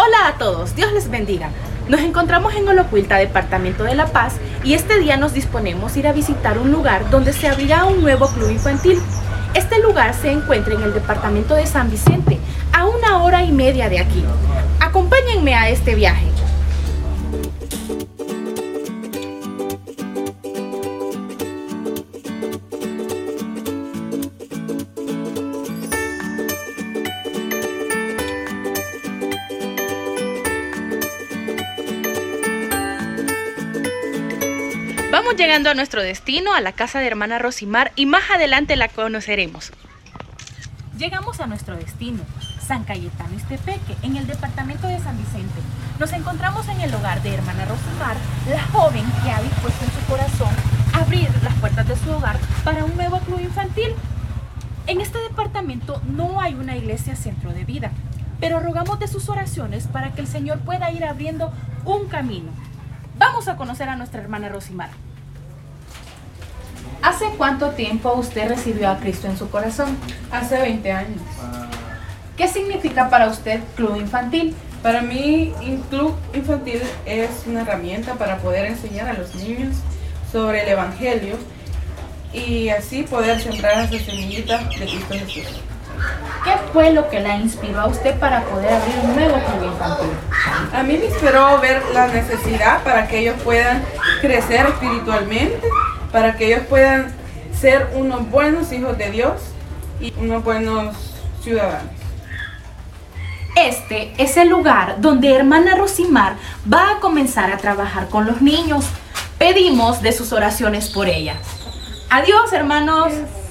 Hola a todos, Dios les bendiga. Nos encontramos en Olocuilta, departamento de La Paz, y este día nos disponemos a ir a visitar un lugar donde se abrirá un nuevo club infantil. Este lugar se encuentra en el departamento de San Vicente, a 1 hora y media de aquí. Acompáñenme a este viaje. Vamos llegando a nuestro destino, a la casa de hermana Rosimar, y más adelante la conoceremos. Llegamos a nuestro destino, San Cayetano Ixtepeque, en el departamento de San Vicente. Nos encontramos en el hogar de hermana Rosimar, la joven que ha dispuesto en su corazón abrir las puertas de su hogar para un nuevo club infantil. En este departamento no hay una iglesia centro de vida, pero rogamos de sus oraciones para que el Señor pueda ir abriendo un camino. Vamos a conocer a nuestra hermana Rosimar. ¿Hace cuánto tiempo usted recibió a Cristo en su corazón? Hace 20 años. ¿Qué significa para usted club infantil? Para mí, un club infantil es una herramienta para poder enseñar a los niños sobre el Evangelio y así poder sembrar esa semillita de Cristo Jesús. ¿Qué fue lo que la inspiró a usted para poder abrir un nuevo club infantil? A mí me inspiró ver la necesidad para que ellos puedan crecer espiritualmente, para que ellos puedan ser unos buenos hijos de Dios y unos buenos ciudadanos. Este es el lugar donde hermana Rosimar va a comenzar a trabajar con los niños. Pedimos de sus oraciones por ella. Adiós, hermanos.